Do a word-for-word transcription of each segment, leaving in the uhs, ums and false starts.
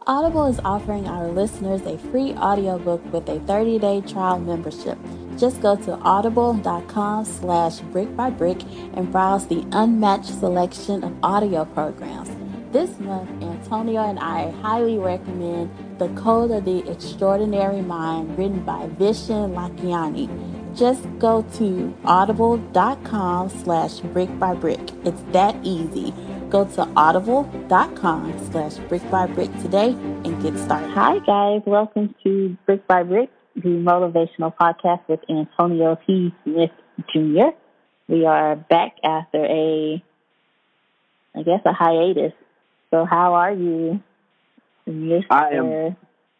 Audible is offering our listeners a free audiobook with a thirty-day trial membership. Just go to audible.com slash brick by brick and browse the unmatched selection of audio programs. This month, Antonio and I highly recommend The Code of the Extraordinary Mind, written by Vishen Lakhiani. Just go to audible.com slash brick by brick. It's that easy. Go to audible.com slash brick by brick today and get started. Hi, guys. Welcome to Brick by Brick, the motivational podcast with Antonio T. Smith Junior We are back after a, I guess, a hiatus. So how are you, Mister I am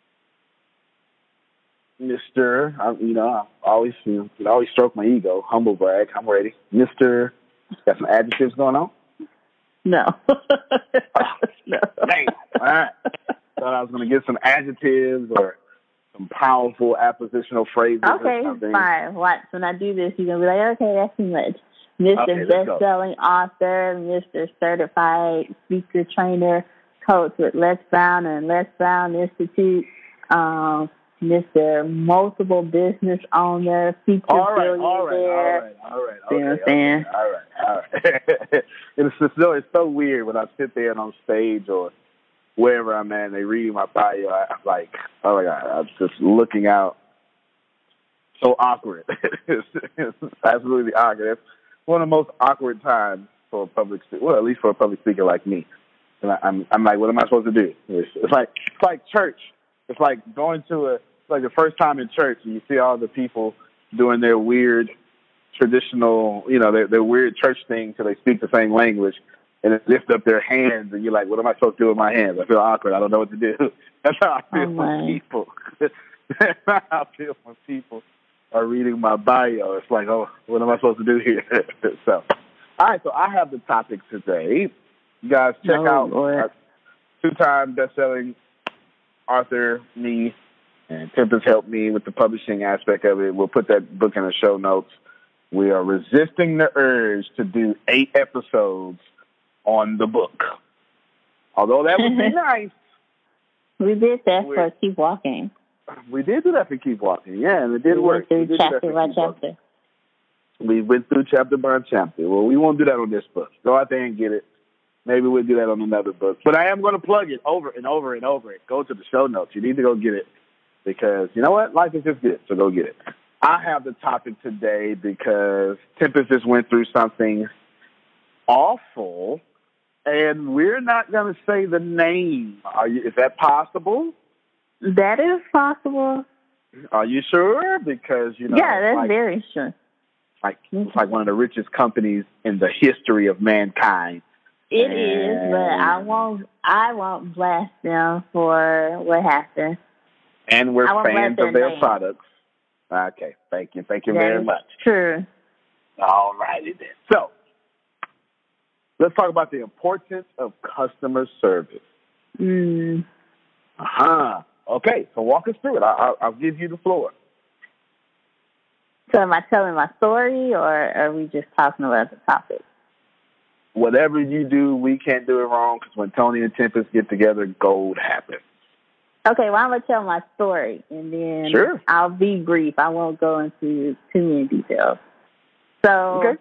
Mister I, you know, I always, you know, always stroke my ego, humble brag. I'm ready. Mister Got some adjectives going on? No. oh, no. Dang. All right. Thought I was going to get some adjectives or some powerful appositional phrases. Okay, fine. Watch. When I do this, you're going to be like, okay, that's too much. Mister Okay, Best-selling author, Mister Certified Speaker Trainer, Coach with Les Brown and Les Brown Institute, um, Mister Multiple Business Owner, Future all right, Billionaire. All right, all right, all right. You know what I'm saying? All right, all right. it's, just, it's so weird when I sit there and on stage or wherever I'm at and they reading my bio. I, I'm like, oh my God, I'm just looking out. So awkward. it's, it's absolutely awkward. It's one of the most awkward times for a public speaker, well, at least for a public speaker like me. And I, I'm, I'm like, what am I supposed to do? It's, it's like, it's like church. It's like going to a, it's like the first time in church and you see all the people doing their weird traditional, you know, their, their weird church thing till they speak the same language and they lift up their hands and you're like, what am I supposed to do with my hands? I feel awkward. I don't know what to do. That's how I feel oh, when people, that's how I feel when people are reading my bio. It's like, oh, what am I supposed to do here? so, all right, so I have the topic today. You guys check oh, out Lord. two-time best-selling author, me, and Tempest helped me with the publishing aspect of it. We'll put that book in the show notes. We are resisting the urge to do eight episodes on the book. Although that would be nice. We did that We're, for Keep Walking. We did do that for Keep Walking, yeah, and it did we work. Went through we chapter by chapter. We went through chapter by chapter. Well, we won't do that on this book. Go out there and get it. Maybe we'll do that on another book. But I am going to plug it over and over and over. Go to the show notes. You need to go get it because, you know what? Life is just good, so go get it. I have the topic today because Tempest just went through something awful, and we're not going to say the name. Are you, is that possible? That is possible. Are you sure? Because, you know. Yeah, that's like, very sure. Like, it's like one of the richest companies in the history of mankind. It and is, but I won't. I won't blast them for what happened. And we're fans of their name. products. Okay, thank you, thank you that very much. True. All righty then. So, let's talk about the importance of customer service. Mm. Uh huh. Okay, so walk us through it. I, I'll, I'll give you the floor. So, am I telling my story, or are we just talking about the topic? Whatever you do, we can't do it wrong because when Tony and Tempest get together, gold happens. Okay, well, I'm going to tell my story, and then sure. I'll be brief. I won't go into too many details. So, okay.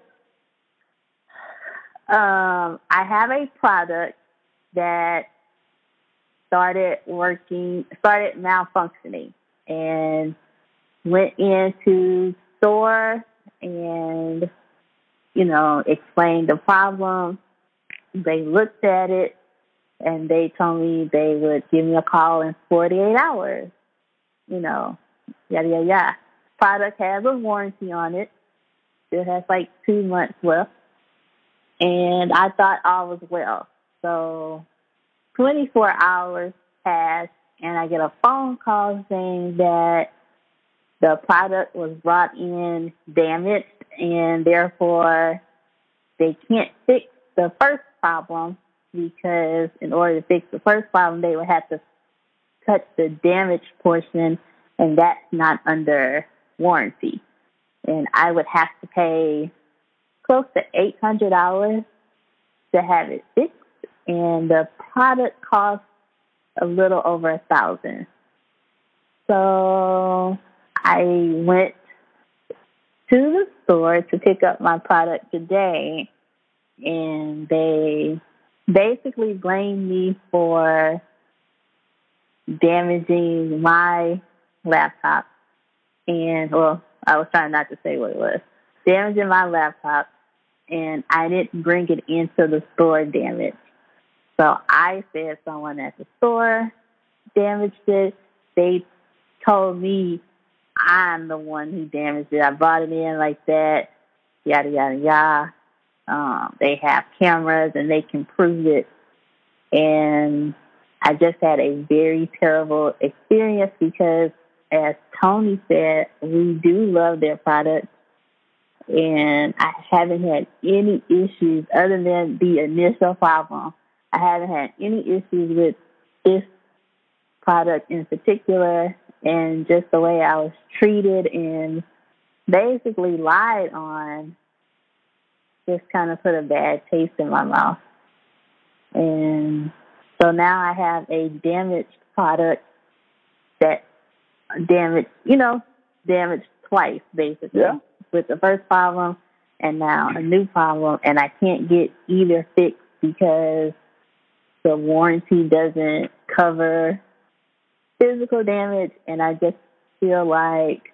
um, I have a product that started working, started malfunctioning, and went into store and, you know, explained the problem. They looked at it, and they told me they would give me a call in forty-eight hours. You know, yada, yada, yada. Product has a warranty on it. It has like two months left. And I thought all was well. So twenty-four hours passed, and I get a phone call saying that the product was brought in damaged, and therefore they can't fix the first problem because in order to fix the first problem, they would have to cut the damaged portion, and that's not under warranty. And I would have to pay close to eight hundred dollars to have it fixed, and the product cost a little over a thousand. So I went to the store to pick up my product today, and they basically blamed me for damaging my laptop. And, well, I was trying not to say what it was. Damaging my laptop, and I didn't bring it into the store damaged. So I said someone at the store damaged it. They told me I'm the one who damaged it. I brought it in like that, yada, yada, yada. Um, they have cameras and they can prove it. And I just had a very terrible experience because, as Tony said, we do love their product. And I haven't had any issues other than the initial problem. I haven't had any issues with this product in particular, and just the way I was treated and basically lied on just kind of put a bad taste in my mouth. And so now I have a damaged product that damaged, you know, damaged twice, basically. Yeah. With the first problem and now a new problem, and I can't get either fixed because the warranty doesn't cover physical damage, and I just feel like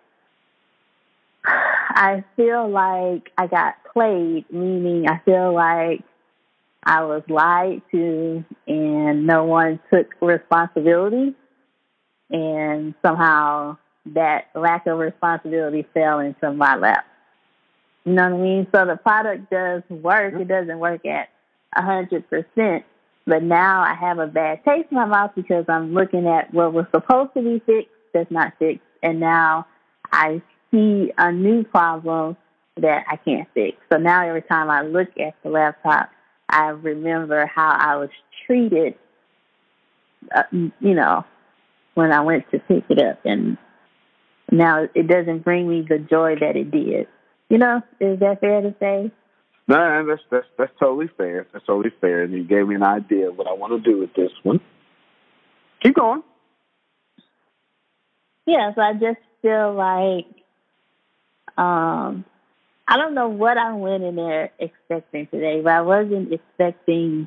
I feel like I got played, meaning I feel like I was lied to and no one took responsibility, and somehow that lack of responsibility fell into my lap. You know what I mean? So the product does work. It doesn't work at one hundred percent. But now I have a bad taste in my mouth because I'm looking at what was supposed to be fixed that's not fixed. And now I see a new problem that I can't fix. So now every time I look at the laptop, I remember how I was treated, uh, you know, when I went to pick it up. And now it doesn't bring me the joy that it did. You know, is that fair to say? No, that's that's that's totally fair. That's totally fair. And you gave me an idea of what I want to do with this one. Keep going. Yeah, so I just feel like um, I don't know what I went in there expecting today, but I wasn't expecting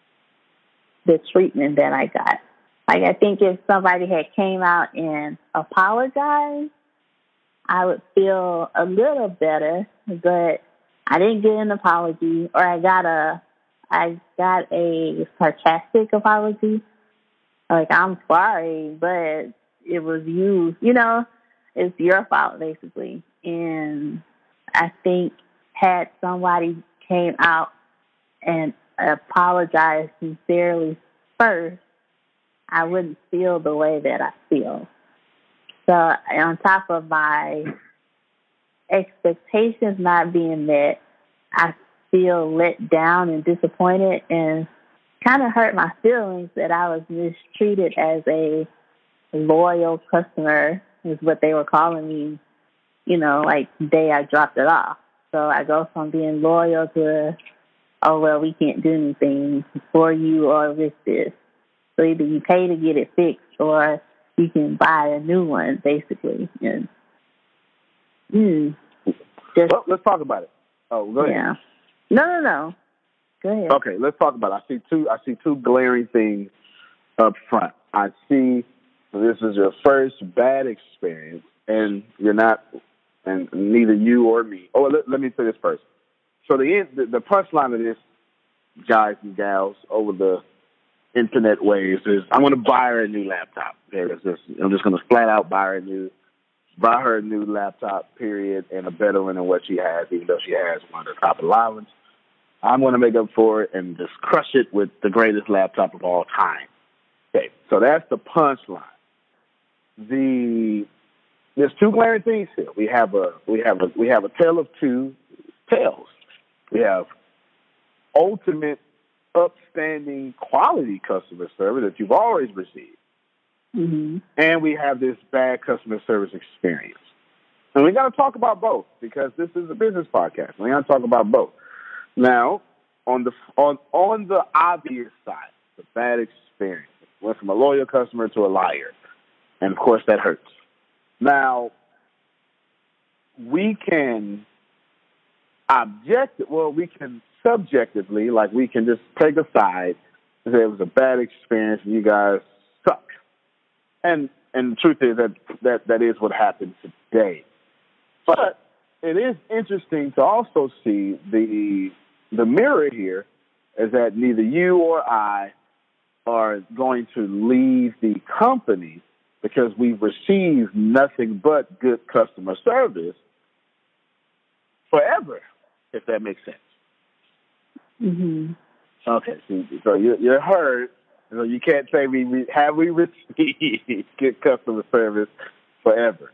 the treatment that I got. Like, I think if somebody had came out and apologized, I would feel a little better, but I didn't get an apology, or I got a, I got a sarcastic apology. Like, I'm sorry, but it was you, you know, it's your fault, basically. And I think had somebody came out and apologized sincerely first, I wouldn't feel the way that I feel. So on top of my expectations not being met, I feel let down and disappointed, and kind of hurt my feelings that I was mistreated as a loyal customer, is what they were calling me, you know, like the day I dropped it off. So I go from being loyal to, oh, well, we can't do anything for you or with this. So either you pay to get it fixed or you can buy a new one, basically. And, mm, just, well, let's talk about it. Oh, go ahead. Yeah. No, no, no. Go ahead. Okay, let's talk about it. I see two. I see two glaring things up front. I see this is your first bad experience, and you're not, and neither you or me. Oh, let, let me say this first. So the the, the punchline of this, guys and gals, over the internet waves is, I'm going to buy her a new laptop. There is this. I'm just going to flat out buy her a new, buy her a new laptop. Period, and a better one than what she has, even though she has one of the top allowance. I'm going to make up for it and just crush it with the greatest laptop of all time. Okay, so that's the punchline. The there's two glaring things here. We have a we have a we have a tale of two tales. We have ultimate, upstanding, quality customer service that you've always received, mm-hmm. and we have this bad customer service experience. And we got to talk about both because this is a business podcast. We got to talk about both. Now, on the on on the obvious side, the bad experience, the Went from a loyal customer to a liar. And, of course, that hurts. Now, we can object, well, we can subjectively, like we can just take a side and say it was a bad experience and you guys suck. And and the truth is that that, that is what happened today. But it is interesting to also see the the mirror here is that neither you or I are going to leave the company because we've received nothing but good customer service forever, if that makes sense. Mm-hmm. Okay, so, so you're, you're hurt. So you can't say we, we have we received good customer service forever.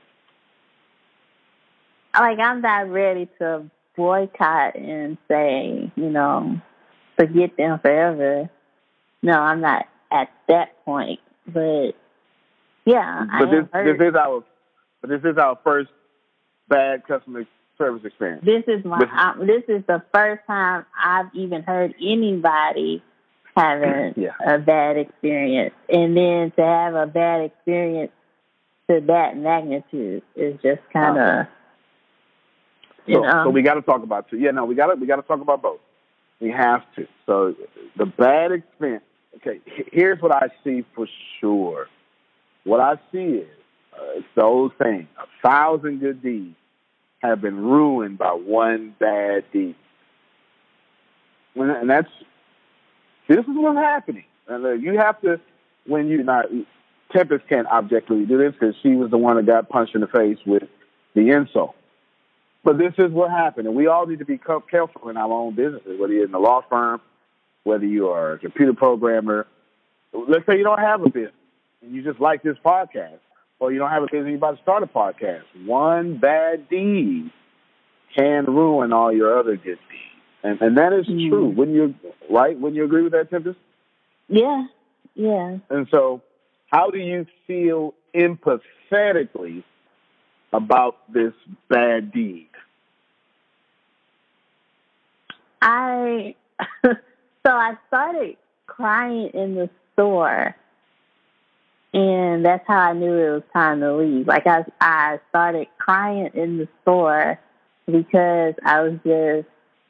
Like, I'm not ready to boycott and say, you know, forget them forever. No, I'm not at that point. But yeah, but I this, am hurt. this is our, but this is our first bad customer service experience. This is my. This, I, this is the first time I've even heard anybody having yeah. a bad experience, and then to have a bad experience to that magnitude is just kind of. Okay. You so, know. so we got to talk about two. Yeah, no, we got to we got to talk about both. We have to. So the bad experience. Okay, here's what I see for sure. What I see is uh, it's the old saying: a thousand good deeds have been ruined by one bad deed, and that's this is what's happening. And you have to when you not Tempest can't objectively do this because she was the one that got punched in the face with the insult. But this is what happened, and we all need to be careful in our own businesses, whether you're in a law firm, whether you are a computer programmer. Let's say you don't have a business, and you just like this podcast, or you don't have a business, you're about to start a podcast. One bad deed can ruin all your other good deeds. And, and that is mm. true. Wouldn't you, right? Wouldn't you agree with that, Tempest? Yeah, yeah. And so how do you feel empathetically about this bad deed? I so I started crying in the store, and that's how I knew it was time to leave. Like I, I started crying in the store because I was just,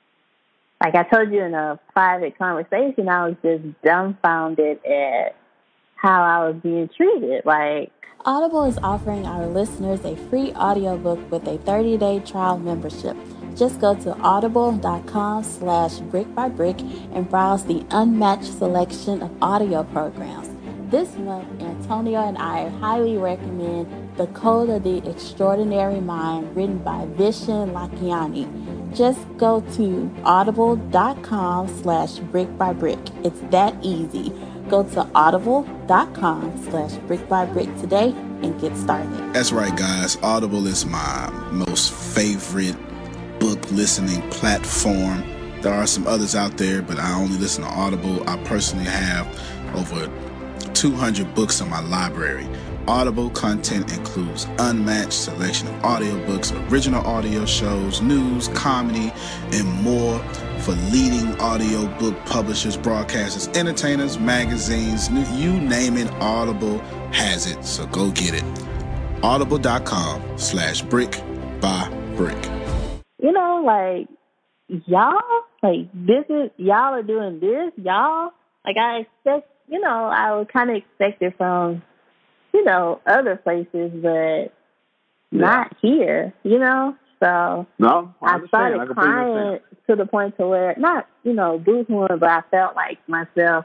like I told you in a private conversation, I was just dumbfounded at how I was being treated. Like, Audible is offering our listeners a free audiobook with a thirty-day trial membership. Just go to audible.com slash brick by brick and browse the unmatched selection of audio programs. This month, Antonio and I highly recommend The Code of the Extraordinary Mind, written by Vishen Lakhiani. Just go to audible.com slash brick by brick. It's that easy. Go to audible.com slash brick by brick today and get started. That's right, guys. Audible is my most favorite book listening platform. There are some others out there, but I only listen to Audible. I personally have over two hundred books in my library. Audible content includes unmatched selection of audiobooks, original audio shows, news, comedy, and more for leading audiobook publishers, broadcasters, entertainers, magazines, you name it, Audible has it. So go get it. Audible.com slash brick by brick. You know, like, y'all, like, this is, y'all are doing this, y'all. Like, I expect, you know, I would kind of expect it from, you know, other places, but yeah. not here, you know? So no, I, I started I crying to the point to where, not, you know, boo-hooing, but I felt like myself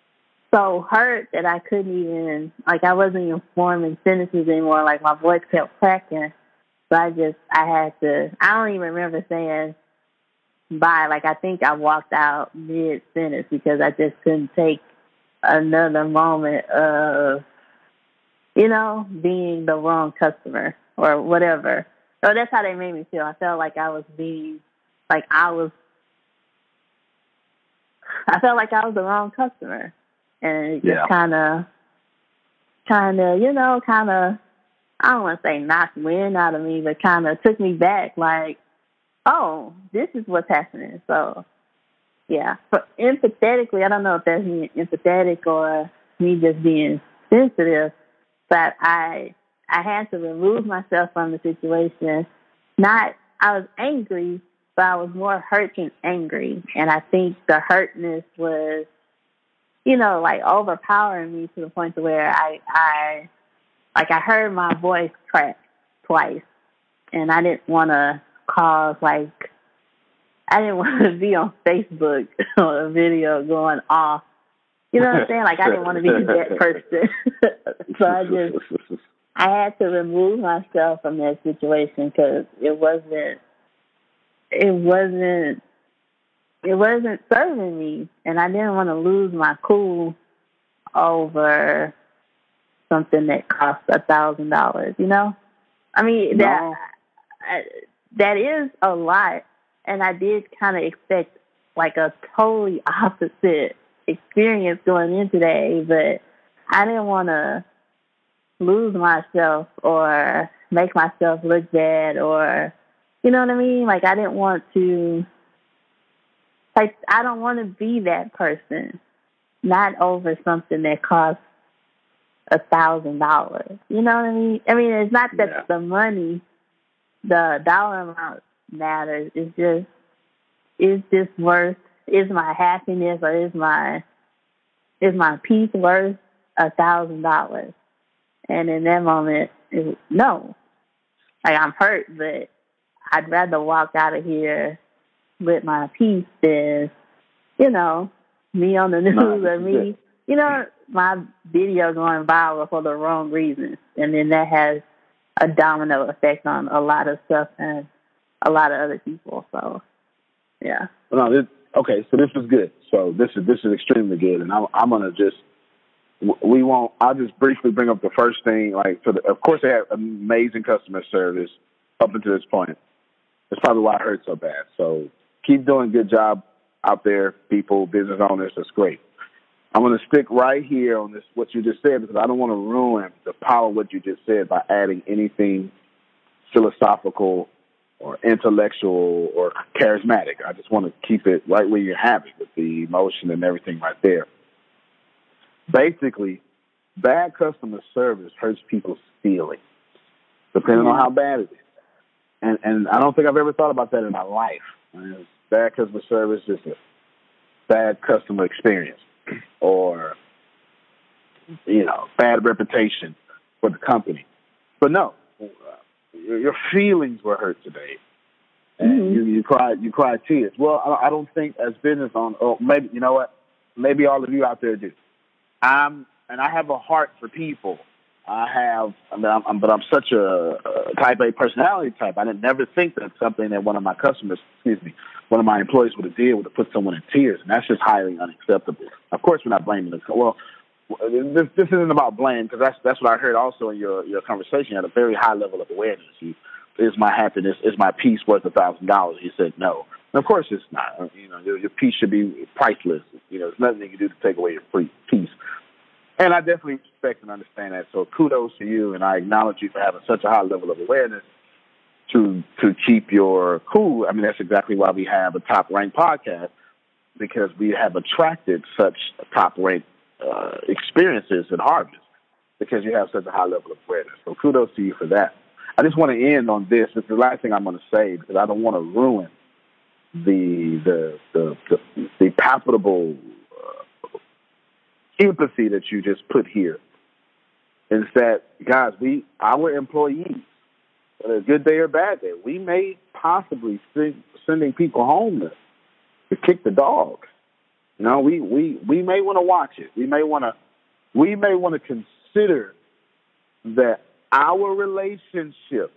so hurt that I couldn't even, like, I wasn't even forming sentences anymore. Like, my voice kept cracking. So I just, I had to, I don't even remember saying bye. Like, I think I walked out mid-sentence because I just couldn't take another moment of, you know, being the wrong customer or whatever. So that's how they made me feel. I felt like I was being, like I was, I felt like I was the wrong customer. And it just yeah. kind of, kind of, you know, kind of, I don't want to say knocked wind out of me, but kind of took me back like, oh, this is what's happening. So, yeah. But empathetically, I don't know if that's being empathetic or me just being sensitive, but I I had to remove myself from the situation. Not I was angry, but I was more hurt than angry, and I think the hurtness was, you know, like overpowering me to the point to where I I like I heard my voice crack twice, and I didn't want to cause like I didn't want to be on Facebook on a video going off. You know what I'm saying? Like, I didn't want to be that person. So I just, I had to remove myself from that situation because it wasn't, it wasn't, it wasn't serving me. And I didn't want to lose my cool over something that cost a thousand dollars, you know? I mean, that, no. I, that is a lot. And I did kind of expect like a totally opposite experience going in today, but I didn't want to lose myself or make myself look bad or, you know what I mean? Like, I didn't want to, like, I don't want to be that person, not over something that costs a thousand dollars. You know what I mean? I mean, it's not that yeah. the money, the dollar amount matters. It's just, it's just worth, is my happiness or is my, is my peace worth a thousand dollars? And in that moment, it, no. Like, I'm hurt, but I'd rather walk out of here with my peace than, you know, me on the news no, or me, you know, my video going viral for the wrong reasons. And then that has a domino effect on a lot of stuff and a lot of other people. So, yeah. No, this, okay, so this is good. So this is this is extremely good, and I'm I'm gonna just we won't. I'll just briefly bring up the first thing. Like, for the, of course, they have amazing customer service up until this point. That's probably why it hurt so bad. So keep doing a good job out there, people, business owners. That's great. I'm going to stick right here on this, what you just said, because I don't want to ruin the power of what you just said by adding anything philosophical or intellectual or charismatic. I just want to keep it right where you have it with the emotion and everything right there. Basically, bad customer service hurts people's feelings, depending Yeah. on how bad it is. And and I don't think I've ever thought about that in my life. I mean, bad customer service is a bad customer experience, or, you know, bad reputation for the company. But no, uh, your, your feelings were hurt today, and Mm-hmm. you, you cried you cried tears. Well, I, I don't think as business owners, or maybe, you know what, maybe all of you out there do. I'm and I have a heart for people. I have, I mean, I'm, I'm, but I'm such a, a type A personality type. I didn't never think that something that one of my customers, excuse me, one of my employees would have did would have put someone in tears, and that's just highly unacceptable. Of course, we're not blaming them. Well, this, this isn't about blame, because that's that's what I heard also in your your conversation. You had a very high level of awareness. You, is my happiness, is my peace worth a thousand dollars? He said no. And of course, it's not. You know, your, your peace should be priceless. You know, there's nothing you can do to take away your free peace. And I definitely respect and understand that. So kudos to you, and I acknowledge you for having such a high level of awareness to to keep your cool. I mean, that's exactly why we have a top-ranked podcast, because we have attracted such top-ranked uh, experiences at Harvest, because you have such a high level of awareness. So kudos to you for that. I just want to end on this. It's the last thing I'm going to say, because I don't want to ruin the the the the, the palpable empathy that you just put here. Is that, guys, we our employees, whether a good day or bad day, we may possibly send, sending people home to, to kick the dog. You know, we, we, we may want to watch it. We may want to we may want to consider that our relationship,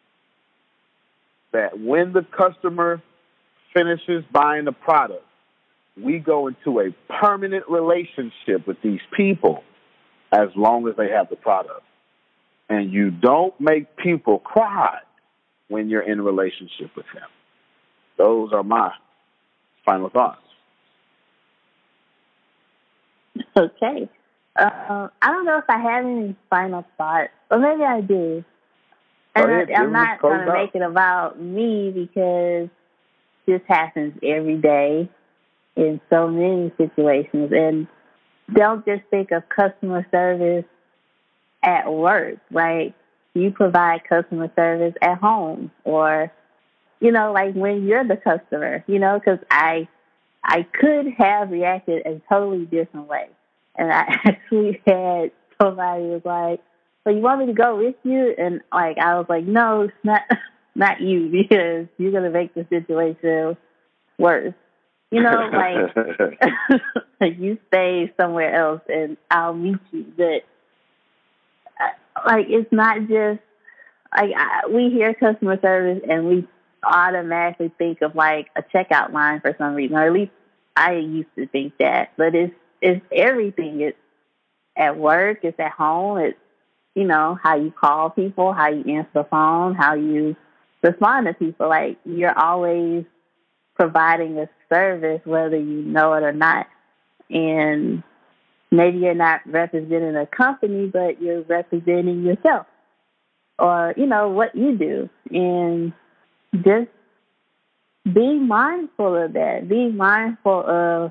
that when the customer finishes buying the product, we go into a permanent relationship with these people as long as they have the product. And you don't make people cry when you're in a relationship with them. Those are my final thoughts. Okay. Uh, I don't know if I have any final thoughts, or maybe I do. And ahead, I, I'm not going to out. make it about me, because this happens every day in so many situations. And don't just think of customer service at work, right? You provide customer service at home, or, you know, like when you're the customer, you know, because I, I could have reacted a totally different way. And I actually had somebody was like, so you want me to go with you? And like, I was like, no, it's not, not you, because you're going to make the situation worse. You know, like, you stay somewhere else and I'll meet you. But, like, it's not just, like, I, we hear customer service and we automatically think of, like, a checkout line for some reason, or at least I used to think that. But it's, it's everything. It's at work, it's at home, it's, you know, how you call people, how you answer the phone, how you respond to people. Like, you're always providing a service, whether you know it or not. And maybe you're not representing a company, but you're representing yourself, or, you know, what you do. And just be mindful of that. Be mindful of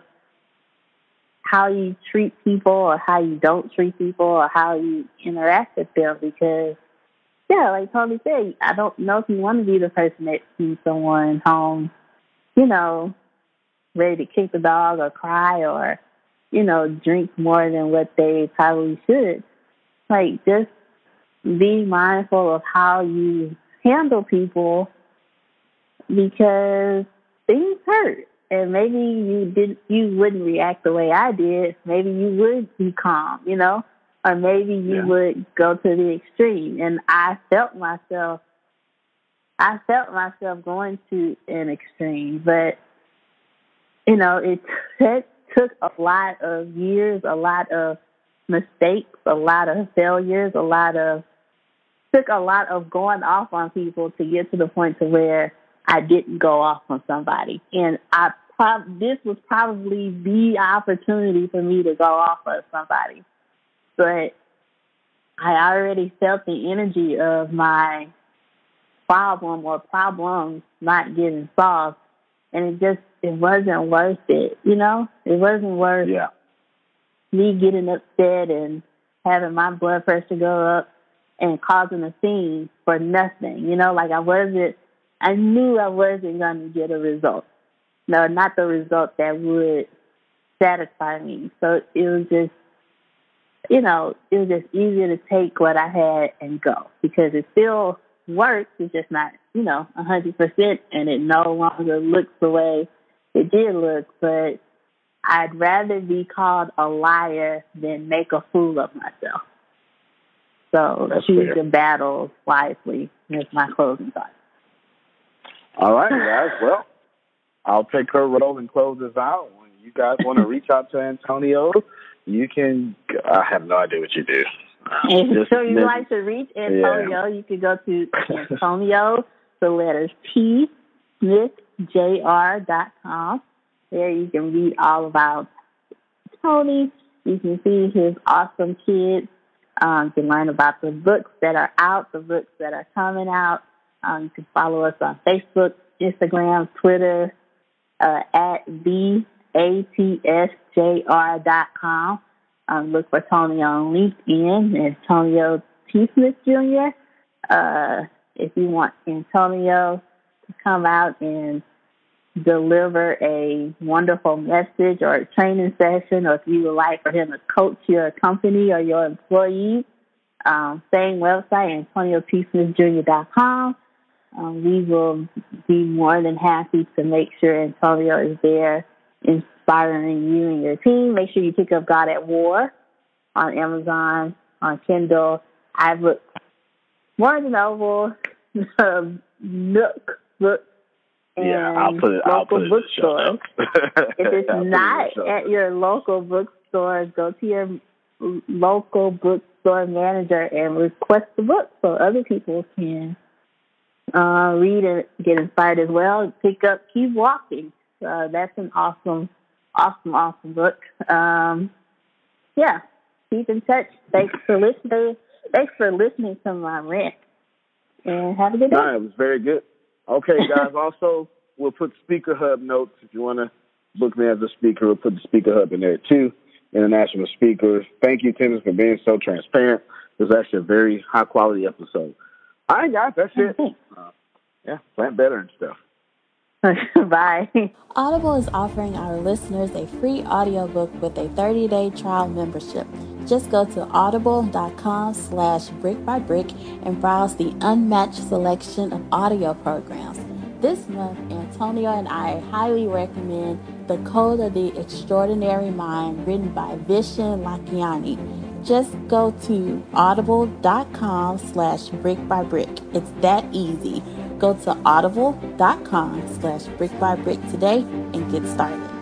how you treat people, or how you don't treat people, or how you interact with them. Because, yeah, like Tony said, I don't know if you want to be the person that sees someone home, you know, ready to kick the dog or cry, or, you know, drink more than what they probably should. Like, just be mindful of how you handle people, because things hurt. And maybe you didn't, you wouldn't react the way I did. Maybe you would be calm, you know, or maybe you yeah. would go to the extreme. And I felt myself, I felt myself going to an extreme. But, you know, it, it took a lot of years, a lot of mistakes, a lot of failures, a lot of, took a lot of going off on people to get to the point to where I didn't go off on somebody. And I prob- this was probably the opportunity for me to go off on somebody. But I already felt the energy of my problem or problems not getting solved. And it just, it wasn't worth it, you know? It wasn't worth yeah. me getting upset and having my blood pressure go up and causing a scene for nothing, you know? Like, I wasn't, I knew I wasn't going to get a result. No, not the result that would satisfy me. So it was just, you know, it was just easier to take what I had and go, because it still works. It's just not, you know, one hundred percent, and it no longer looks the way it did look. But I'd rather be called a liar than make a fool of myself. So That's choose fair. your battles wisely is my closing thought. All right, guys. Well, I'll take her role and close this out. When you guys want to reach out to Antonio, you can. I have no idea what you do. If so you'd like to reach Antonio, yeah. you can go to Antonio, the letters T, Smith, J R dot com. There you can read all about Tony. You can see his awesome kids. Um, you can learn about the books that are out, the books that are coming out. Um, you can follow us on Facebook, Instagram, Twitter, uh, at the A T S J R dot com. Um, look for Tony on LinkedIn, Antonio T. Smith Junior Uh, if you want Antonio to come out and deliver a wonderful message or a training session, or if you would like for him to coach your company or your employees, um, same website, Antonio T. Smith Junior dot com. Um, we will be more than happy to make sure Antonio is there inspiring you and your team. Make sure you pick up God at War on Amazon, on Kindle, iBooks, Barnes and Noble, Nook Books, and yeah, I'll put it, local I'll put it bookstores. If it's not it at your local bookstore, go to your local bookstore manager and request the book so other people can uh, read and get inspired as well. Pick up Keep Walking. Uh, that's an awesome, awesome, awesome book. Um, yeah, keep in touch. Thanks for listening. Thanks for listening to my rant. And have a good day. All right, it was very good. Okay, guys, also, we'll put Speaker Hub notes. If you want to book me as a speaker, we'll put the Speaker Hub in there, too. international speakers. Thank you, Tennis, for being so transparent. It was actually a very high quality episode. All right, guys, that's it. Uh, yeah, plant better and stuff. Bye. Audible is offering our listeners a free audiobook with a thirty-day trial membership. Just go to audible.com slash brick by brick and browse the unmatched selection of audio programs. This month, Antonio and I highly recommend The Code of the Extraordinary Mind, written by Vishen Lakhiani. Just go to audible.com slash brick by brick. It's that easy. Go to audible.com slash brick by brick today and get started.